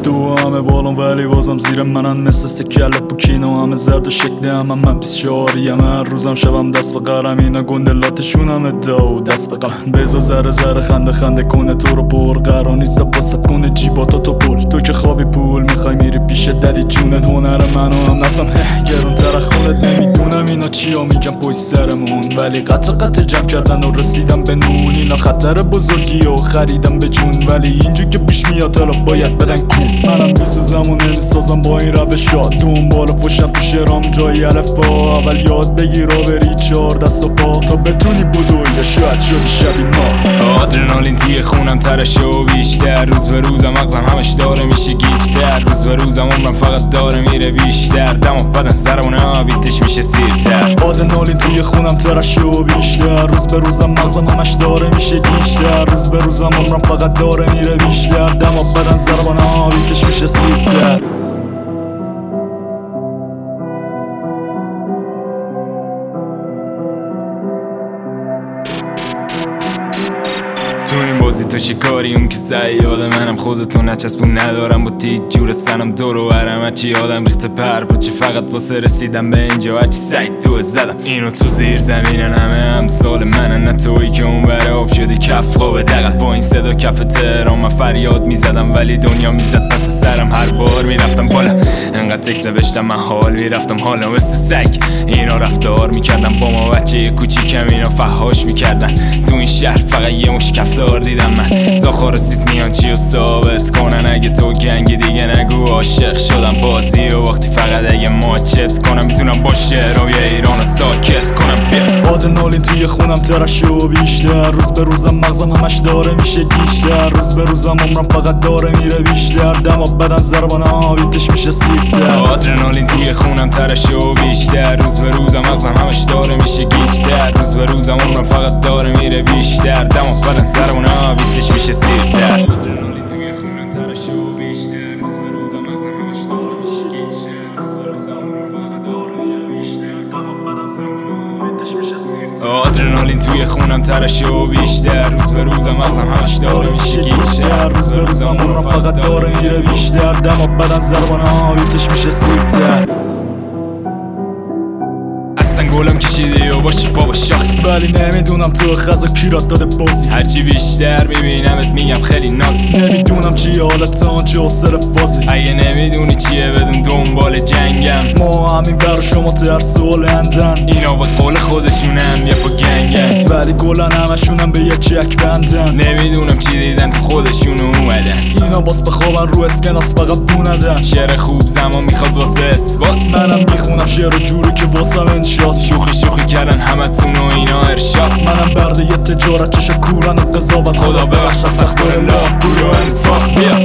تو همه بالون ولی بازم زیر منن، مثل سکل پوکینو همه زرد و شکل همه. من 24یم هر روزم شبم دست به قلم، اینا گندلاتشون همه دو دست به قلم. بزا ذره ذره خنده خنده کنه تو رو پر قرار نیست باست کنه جیباتا تو پول. تو که خوابی پول میخوای میری پیش ددی جونت، هنر منو هم نستم گرون تر خونت. نمیدونم اینا چیا میگم پشت سرمون، ولی قطع جمع کردن و رسیدم به نون. اینا خطر بزرگی و خریدم به جون، ولی اینجا که پیش میاد حالا باید بدن کو. منم میسوزم و نمیسازم با این روشا، دنبال فوشم تو شرام جایی الفا. اول یاد بگیر و بری 4 دست و پا تا بتونی بدوی یا شاید شدی شبی ما. آدرنالین توی خونم ترشه و بیشتر، روز به روزم مغزم همش داره میشه گیجتر. روز به روزم عمرم فقط داره میره بیشتر، دم و بدن سرمون آبیتش میشه سیرتر. آدرنالین توی خونم ترشه و بیشتر، روز به روزم مغزم همش داره میشه گیجتر. روز به روزم عمرم فقط داره میره بیشتر، دم و بدن سرمون آبیتش میشه سیرتر. تو این بازی تو چه کاری؟ اون که سیاد منم، خودتو نچسبون ندارم با تیج جور سنم دور و برم. هرچی آدم ریخته پر پاچه فقط واسه رسیدم به اینجا، هرچی سعید تو زدم. اینو تو زیر زمینن همه همسال منن، نه تویی که اون بره آب شدی کف خواب دقل. با این صدا کف تهران من فریاد میزدم، ولی دنیا میزد پس سرم هر بار میرفتم بالا. انقدر تکس نوشتم من حال میرفتم حالا مثل سگ. اینا رفتار میکردن با ما بچه کوچیکم، اینا فحاش میکردن. تو این شهر فقط یه مش کفتار دیدم من، زاخار سیس میان چی رو ثابت کنن. اگه تو گنگی دیگه نگو عاشق شدم بازی و وقتی فقط اگه ماچت کنم میتونم با شعرهای ایران رو ساکت کنم. بیا آدرنالین توی خونم ترشه و بیشتر، روز به روزم مغزم همش داره میشه گیجتر. روز به روزم عمرم فقط داره میره بیشتر، دم و بدن ضربان آبیتش میشه سیرتر. آدرنالین توی خونم ترشه و بیشتر، روز به روزم مغزم همش داره میشه گیجتر. روز به روزم عمرم فقط داره میره بیشتر، دم و بدن ضربان آبیتش میشه سیرتر. آدرنالین توی خونم ترشه و بیشتر، روز به روزم مغزم همش داره میشه گیجتر. روز به روزم عمرم فقط داره میره بیشتر، دم و بدن ضربان آبیتش میشه سیرتر. آدرنالین توی خونم ترشه و بیشتر، روز به روزم مغزم همش داره میشه گیجتر. روز به روزم عمرم فقط داره میره بیشتر، دم و بدن ضربان آبیتش میشه سیرتر. گلم کشیدی و باشی بابا شاخی، ولی نمیدونم تو خزا کیرات داده بازی. هرچی بیشتر میبینمت میگم خیلی نازی. نمیدونم چیه حالت آنچه حسر فازی. اگه نمیدونی چیه بدون دنبال جنگم. ما همین بر شما ترس و لندن، اینا به قول خودشونم یه پا گنگن، ولی گلن همشونم به یک چک بندن. نمیدونم چی دیدن تو خودشونو اومدن، اینا باس بخوابن رو اسکناس فقط بوندن. شعر خوب زمان میخواد واسه اثبات، منم میخونم شعر جوری که واسم انشاست. شوخی کردن همتون و اینا ارشاد. منم برده یه تجارت چشا کورن و قضاوت. خدا ببخش استغفرالله گوی و انفاق. بیا